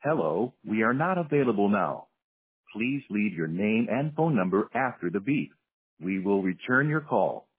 Hello, we are not available now. Please leave your name and phone number after the beep. We will return your call.